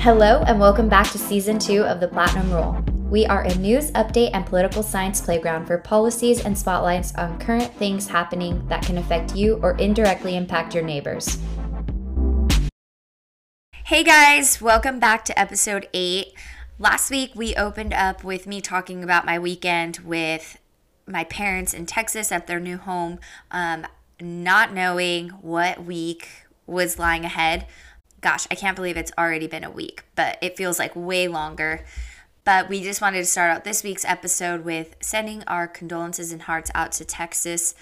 Hello and welcome back to Season 2 of The Platinum Rule. We are a news, update, and political science playground for policies and spotlights on current things happening that can affect you or indirectly impact your neighbors. Hey guys, welcome back to episode 8. Last week we opened up with me talking about my weekend with my parents in Texas at their new home, not knowing what week was lying ahead. Gosh, I can't believe it's already been a week, but it feels like way longer. But we just wanted to start out this week's episode with sending our condolences and hearts out to Texas.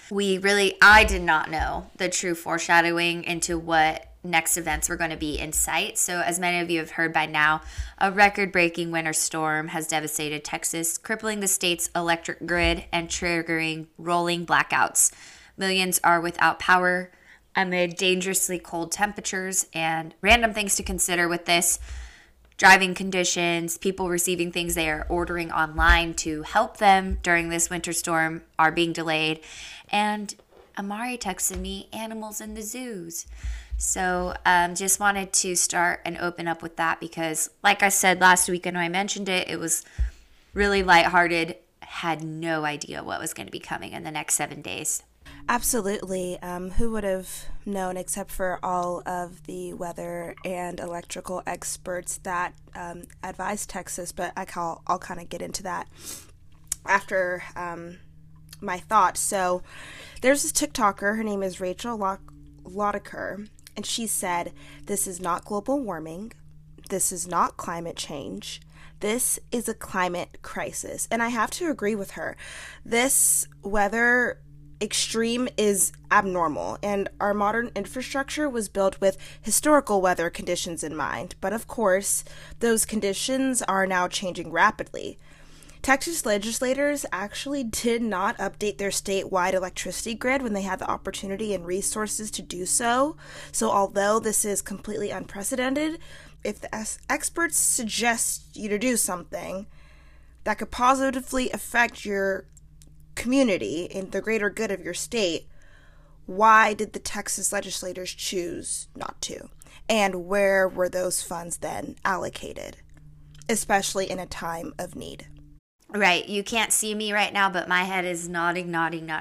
I did not know the true foreshadowing into what next events were going to be in sight. So as many of you have heard by now, a record-breaking winter storm has devastated Texas, crippling the state's electric grid and triggering rolling blackouts. Millions are without power amid dangerously cold temperatures, and random things to consider with this: driving conditions, people receiving things they are ordering online to help them during this winter storm are being delayed. And Amari texted me, animals in the zoos. So just wanted to start and open up with that because, like I said last week and I mentioned it, it was really lighthearted. Had no idea what was going to be coming in the next 7 days. Absolutely. Who would have known, except for all of the weather and electrical experts that advise Texas, but I'll kind of get into that after my thoughts. So there's this TikToker, her name is Rachel Laudiker, and she said, "This is not global warming. This is not climate change. This is a climate crisis." And I have to agree with her. This weather extreme is abnormal, and our modern infrastructure was built with historical weather conditions in mind. But of course, those conditions are now changing rapidly. Texas legislators actually did not update their statewide electricity grid when they had the opportunity and resources to do so. So although this is completely unprecedented, if the experts suggest you to do something that could positively affect your community and the greater good of your state, why did the Texas legislators choose not to? And where were those funds then allocated, especially in a time of need? Right. You can't see me right now, but my head is nodding.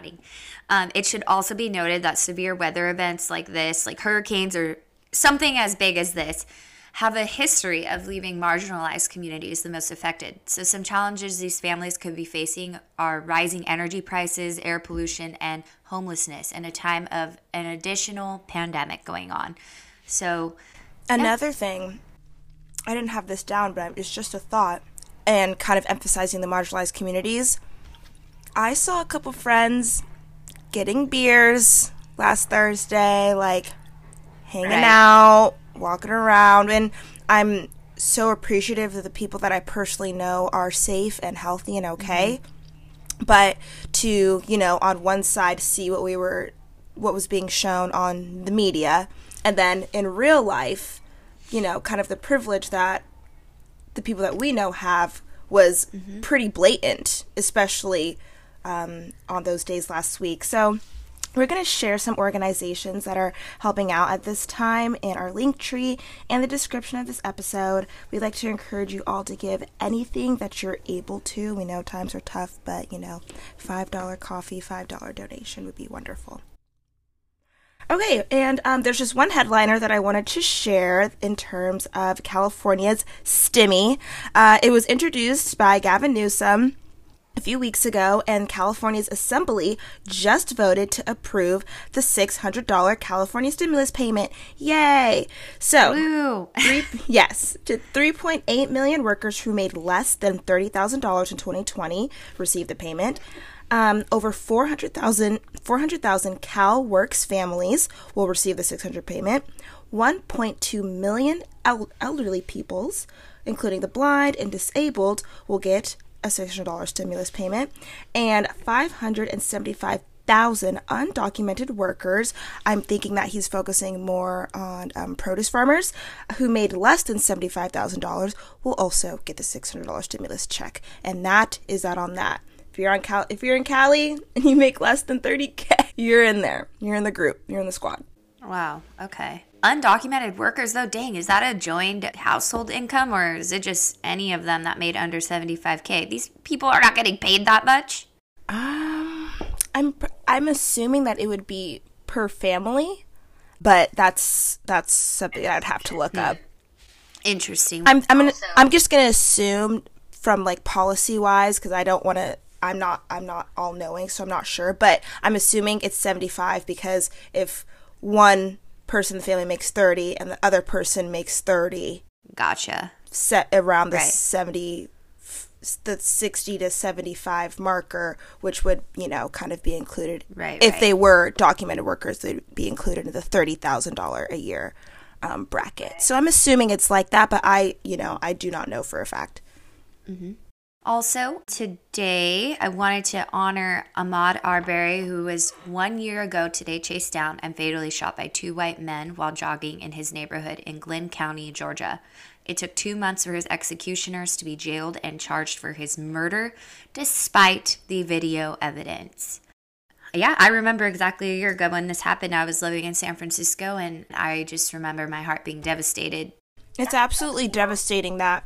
It should also be noted that severe weather events like this, like hurricanes or something as big as this, have a history of leaving marginalized communities the most affected. So some challenges these families could be facing are rising energy prices, air pollution, and homelessness in a time of an additional pandemic going on. So another thing, I didn't have this down, but it's just a thought, and kind of emphasizing the marginalized communities. I saw a couple friends getting beers last Thursday, like hanging out, walking around, and I'm so appreciative of the people that I personally know are safe and healthy and okay. Mm-hmm. But to, on one side see what was being shown on the media, and then in real life, kind of the privilege that the people that we know have was pretty blatant, especially on those days last week. So we're going to share some organizations that are helping out at this time in our link tree and the description of this episode. We'd like to encourage you all to give anything that you're able to. We know times are tough, but, $5 coffee, $5 donation would be wonderful. Okay, and there's just one headliner that I wanted to share in terms of California's STEMI. It was introduced by Gavin Newsom a few weeks ago, and California's Assembly just voted to approve the $600 California stimulus payment. Yay! So, to 3.8 million workers who made less than $30,000 in 2020 received the payment. Over 400,000 CalWorks families will receive the $600 payment. 1.2 million elderly peoples, including the blind and disabled, will get a $600 stimulus payment, and 575,000 undocumented workers, I'm thinking that he's focusing more on produce farmers, who made less than $75,000 will also get the $600 stimulus check. And that is that on that. If you're in Cali and you make less than $30K, you're in there. You're in the group. You're in the squad. Wow. Okay. Undocumented workers, though, dang, is that a joined household income, or is it just any of them that made under 75K? These people are not getting paid that much. I'm assuming that it would be per family, but that's something I'd have to look up. Interesting. I'm just gonna assume from like policy wise, because I don't want to. I'm not all knowing, so I'm not sure. But I'm assuming it's 75 because if one person in the family makes 30 and the other person makes 30, gotcha. Set around the 60 to 75 marker, which would, kind of be included. Right. If they were documented workers, they'd be included in the $30,000 a year bracket. So I'm assuming it's like that, but I do not know for a fact. Mm-hmm. Also, today, I wanted to honor Ahmaud Arbery, who was 1 year ago today chased down and fatally shot by 2 white men while jogging in his neighborhood in Glynn County, Georgia. It took 2 months for his executioners to be jailed and charged for his murder, despite the video evidence. Yeah, I remember exactly a year ago when this happened. I was living in San Francisco, and I just remember my heart being devastated. It's absolutely devastating that,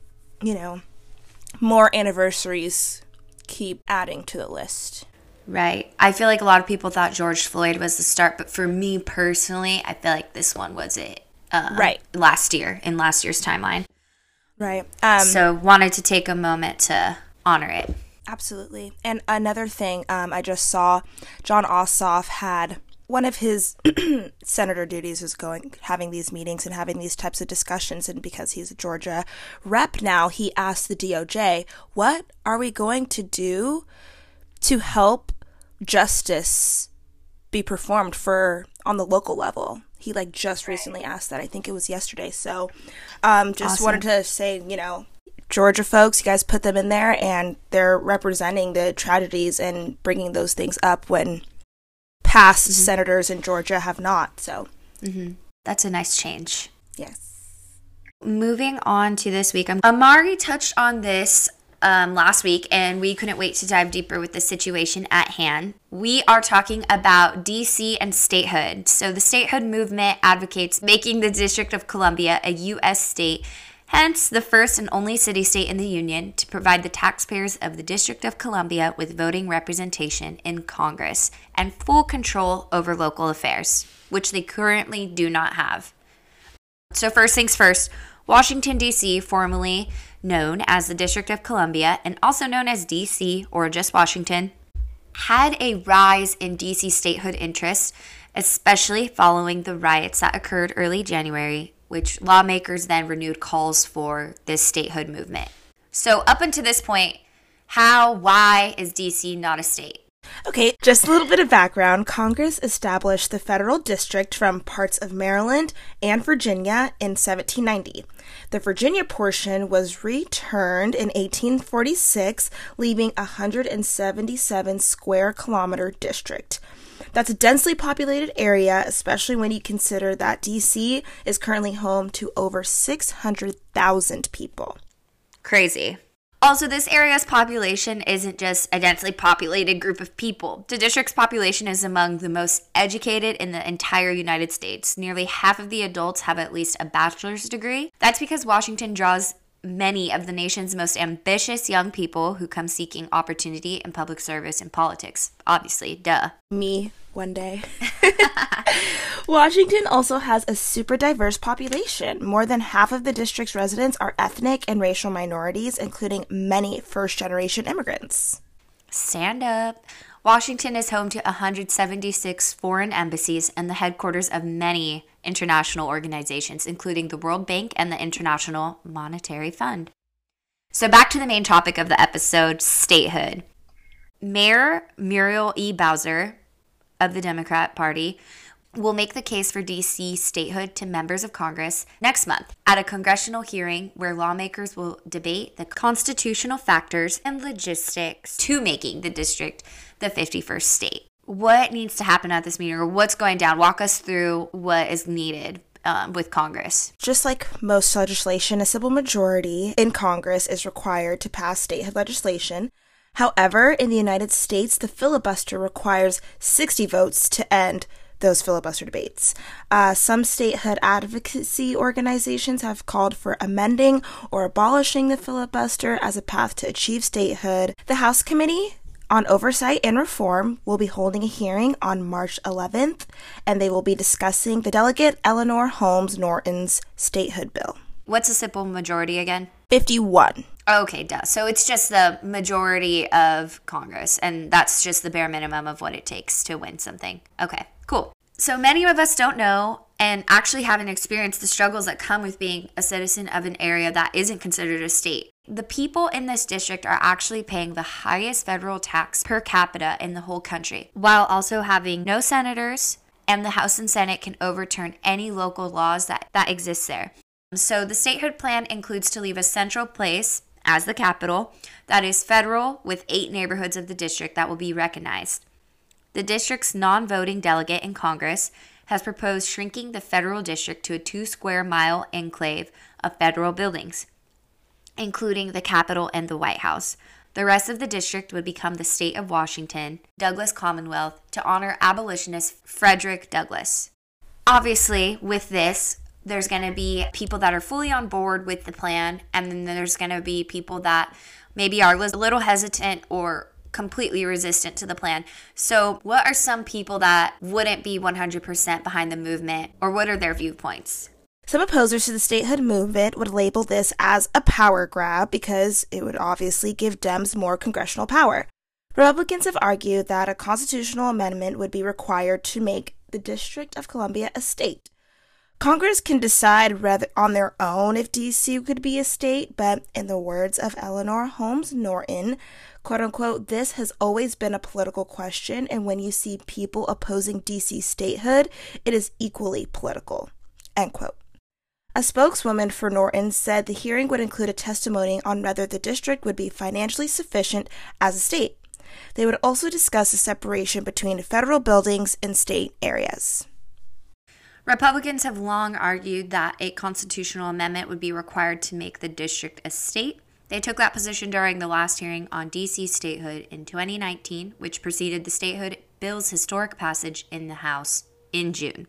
more anniversaries keep adding to the list. Right. I feel like a lot of people thought George Floyd was the start, but for me personally, I feel like this one was it. Right. In last year's timeline. Right. So wanted to take a moment to honor it. Absolutely. And another thing, I just saw Jon Ossoff had one of his senator duties is having these meetings and having these types of discussions. And because he's a Georgia rep now, he asked the DOJ, what are we going to do to help justice be performed on the local level? He just recently asked that. I think it was yesterday. So just awesome. Wanted to say, Georgia folks, you guys put them in there and they're representing the tragedies and bringing those things up when past senators in Georgia have not. So that's a nice change. Yes. Moving on to this week, Amari touched on this last week, and we couldn't wait to dive deeper with the situation at hand. We are talking about DC and statehood. So the statehood movement advocates making the District of Columbia a U.S. state, hence the first and only city-state in the Union to provide the taxpayers of the District of Columbia with voting representation in Congress and full control over local affairs, which they currently do not have. So first things first, Washington, D.C., formerly known as the District of Columbia and also known as D.C. or just Washington, had a rise in D.C. statehood interest, especially following the riots that occurred early January, which lawmakers then renewed calls for this statehood movement. So up until this point, why is D.C. not a state? Okay, just a little bit of background. Congress established the federal district from parts of Maryland and Virginia in 1790. The Virginia portion was returned in 1846, leaving a 177 square kilometer district. That's a densely populated area, especially when you consider that D.C. is currently home to over 600,000 people. Crazy. Also, this area's population isn't just a densely populated group of people. The district's population is among the most educated in the entire United States. Nearly half of the adults have at least a bachelor's degree. That's because Washington draws many of the nation's most ambitious young people who come seeking opportunity in public service and politics. Obviously, duh. Me, one day. Washington also has a super diverse population. More than half of the district's residents are ethnic and racial minorities, including many first-generation immigrants. Stand up. Washington is home to 176 foreign embassies and the headquarters of many international organizations, including the World Bank and the International Monetary Fund. So back to the main topic of the episode, statehood. Mayor Muriel E. Bowser of the Democrat Party will make the case for D.C. statehood to members of Congress next month at a congressional hearing where lawmakers will debate the constitutional factors and logistics to making the district the 51st state. What needs to happen at this meeting, or what's going down? Walk us through what is needed with Congress. Just like most legislation, a simple majority in Congress is required to pass statehood legislation. However, in the United States, the filibuster requires 60 votes to end those filibuster debates. Some statehood advocacy organizations have called for amending or abolishing the filibuster as a path to achieve statehood. The House Committee on Oversight and Reform will be holding a hearing on March 11th, and they will be discussing the Delegate Eleanor Holmes Norton's statehood bill. What's a simple majority again? 51. Okay, duh. So it's just the majority of Congress, and that's just the bare minimum of what it takes to win something. Okay, cool. So many of us don't know and actually haven't experienced the struggles that come with being a citizen of an area that isn't considered a state. The people in this district are actually paying the highest federal tax per capita in the whole country, while also having no senators, and the House and Senate can overturn any local laws that exist there. So the statehood plan includes to leave a central place as the capital that is federal, with 8 neighborhoods of the district that will be recognized. The district's non-voting delegate in Congress has proposed shrinking the federal district to a 2-square-mile enclave of federal buildings, including the Capitol and the White House. The rest of the district would become the state of Washington, Douglas Commonwealth, to honor abolitionist Frederick Douglass. Obviously, with this, there's going to be people that are fully on board with the plan, and then there's going to be people that maybe are a little hesitant or completely resistant to the plan. So what are some people that wouldn't be 100% behind the movement, or what are their viewpoints? Some opposers to the statehood movement would label this as a power grab because it would obviously give Dems more congressional power. Republicans have argued that a constitutional amendment would be required to make the District of Columbia a state. Congress can decide rather on their own if D.C. could be a state, but in the words of Eleanor Holmes Norton, quote-unquote, this has always been a political question, and when you see people opposing D.C. statehood, it is equally political, end quote. A spokeswoman for Norton said the hearing would include a testimony on whether the district would be financially sufficient as a state. They would also discuss the separation between federal buildings and state areas. Republicans have long argued that a constitutional amendment would be required to make the district a state. They took that position during the last hearing on D.C. statehood in 2019, which preceded the statehood bill's historic passage in the House in June.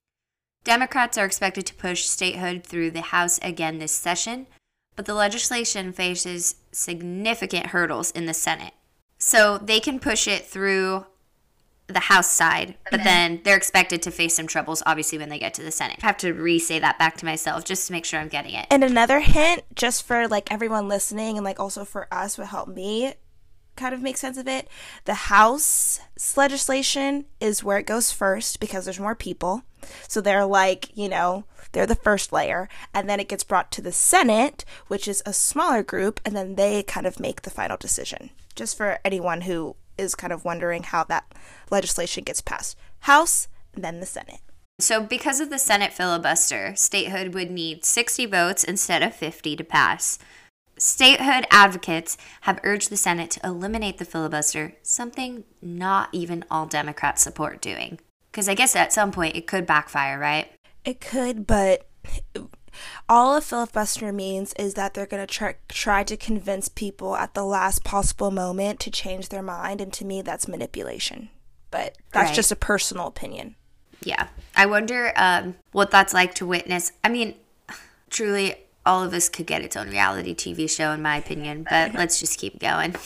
Democrats are expected to push statehood through the House again this session, but the legislation faces significant hurdles in the Senate. So they can push it through the House side, but then they're expected to face some troubles, obviously, when they get to the Senate. I have to re-say that back to myself just to make sure I'm getting it. And another hint, just for everyone listening and also for us, would help me kind of make sense of it. The House legislation is where it goes first because there's more people. So they're they're the first layer. And then it gets brought to the Senate, which is a smaller group, and then they kind of make the final decision. Just for anyone who is kind of wondering how that legislation gets passed. House, and then the Senate. So because of the Senate filibuster, statehood would need 60 votes instead of 50 to pass. Statehood advocates have urged the Senate to eliminate the filibuster, something not even all Democrats support doing. Because I guess at some point it could backfire, right? It could, but all a filibuster means is that they're going to try to convince people at the last possible moment to change their mind, and to me that's manipulation. But that's just a personal opinion. Yeah. I wonder what that's like to witness. I mean, truly, all of us could get its own reality TV show, in my opinion, but let's just keep going.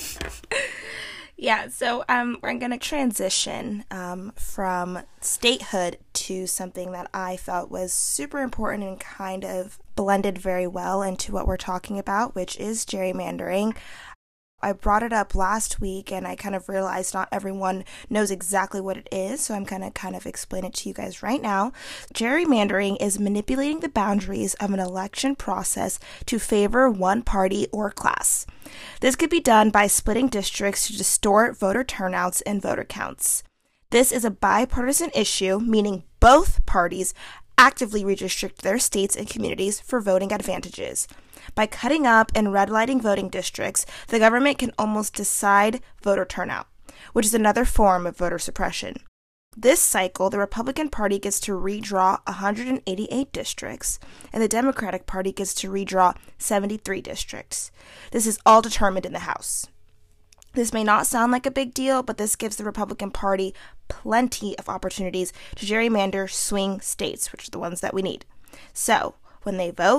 Yeah, so we're going to transition from statehood to something that I felt was super important and kind of blended very well into what we're talking about, which is gerrymandering. I brought it up last week, and I kind of realized not everyone knows exactly what it is, so I'm going to kind of explain it to you guys right now. Gerrymandering is manipulating the boundaries of an election process to favor one party or class. This could be done by splitting districts to distort voter turnouts and voter counts. This is a bipartisan issue, meaning both parties actively redistrict their states and communities for voting advantages. By cutting up and redlining voting districts, the government can almost decide voter turnout, which is another form of voter suppression. This cycle, the Republican Party gets to redraw 188 districts, and the Democratic Party gets to redraw 73 districts. This is all determined in the House. This may not sound like a big deal, but this gives the Republican Party plenty of opportunities to gerrymander swing states, which are the ones that we need. So when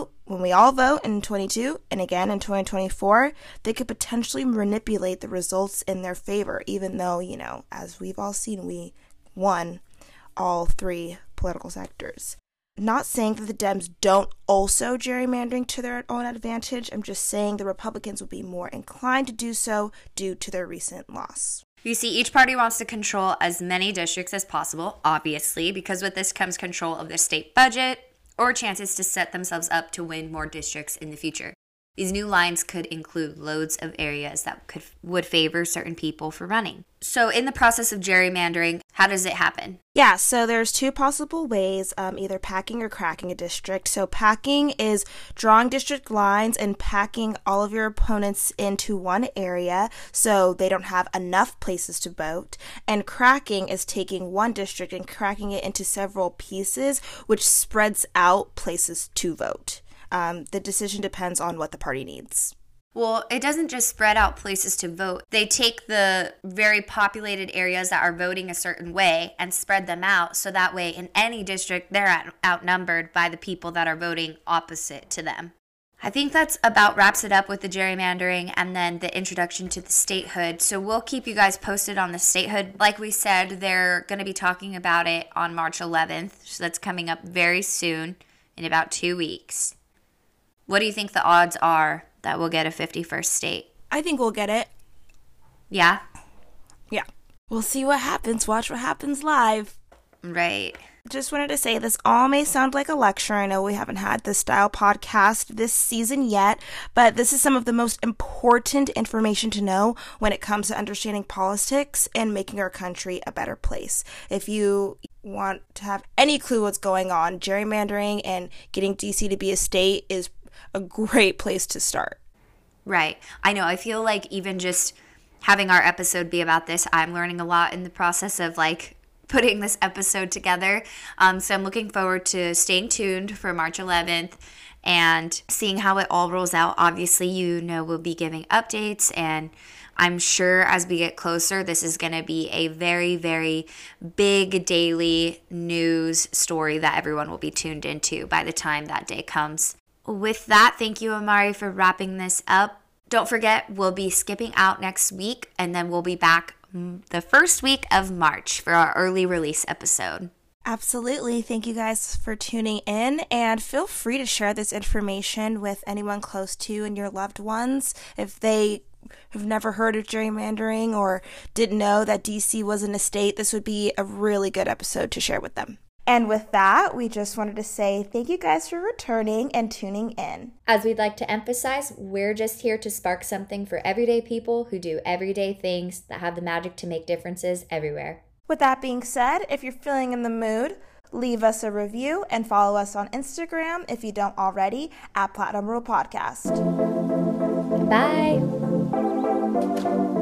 we all vote in 22 and again in 2024, they could potentially manipulate the results in their favor, even though, as we've all seen, we won all three political sectors. Not saying that the Dems don't also gerrymandering to their own advantage. I'm just saying the Republicans will be more inclined to do so due to their recent loss. You see, each party wants to control as many districts as possible, obviously, because with this comes control of the state budget or chances to set themselves up to win more districts in the future. These new lines could include loads of areas that would favor certain people for running. So in the process of gerrymandering, how does it happen? Yeah, so there's two possible ways, either packing or cracking a district. So packing is drawing district lines and packing all of your opponents into one area so they don't have enough places to vote. And cracking is taking one district and cracking it into several pieces, which spreads out places to vote. The decision depends on what the party needs. Well, it doesn't just spread out places to vote. They take the very populated areas that are voting a certain way and spread them out so that way in any district they're outnumbered by the people that are voting opposite to them. I think that's about wraps it up with the gerrymandering and then the introduction to the statehood. So we'll keep you guys posted on the statehood. Like we said, they're going to be talking about it on March 11th. So that's coming up very soon in about 2 weeks. What do you think the odds are that we'll get a 51st state? I think we'll get it. Yeah? Yeah. We'll see what happens. Watch what happens live. Right. Just wanted to say this all may sound like a lecture. I know we haven't had this style podcast this season yet, but this is some of the most important information to know when it comes to understanding politics and making our country a better place. If you want to have any clue what's going on, gerrymandering and getting DC to be a state is a great place to start. Right. I know. I feel like even just having our episode be about this, I'm learning a lot in the process of putting this episode together. So I'm looking forward to staying tuned for March 11th and seeing how it all rolls out. Obviously, we'll be giving updates, and I'm sure as we get closer, this is going to be a very, very big daily news story that everyone will be tuned into by the time that day comes. With that, thank you, Amari, for wrapping this up. Don't forget, we'll be skipping out next week, and then we'll be back the first week of March for our early release episode. Absolutely. Thank you guys for tuning in, and feel free to share this information with anyone close to you and your loved ones. If they have never heard of gerrymandering or didn't know that DC wasn't a state, this would be a really good episode to share with them. And with that, we just wanted to say thank you guys for returning and tuning in. As we'd like to emphasize, we're just here to spark something for everyday people who do everyday things that have the magic to make differences everywhere. With that being said, if you're feeling in the mood, leave us a review and follow us on Instagram if you don't already at Platinum Rule Podcast. Bye.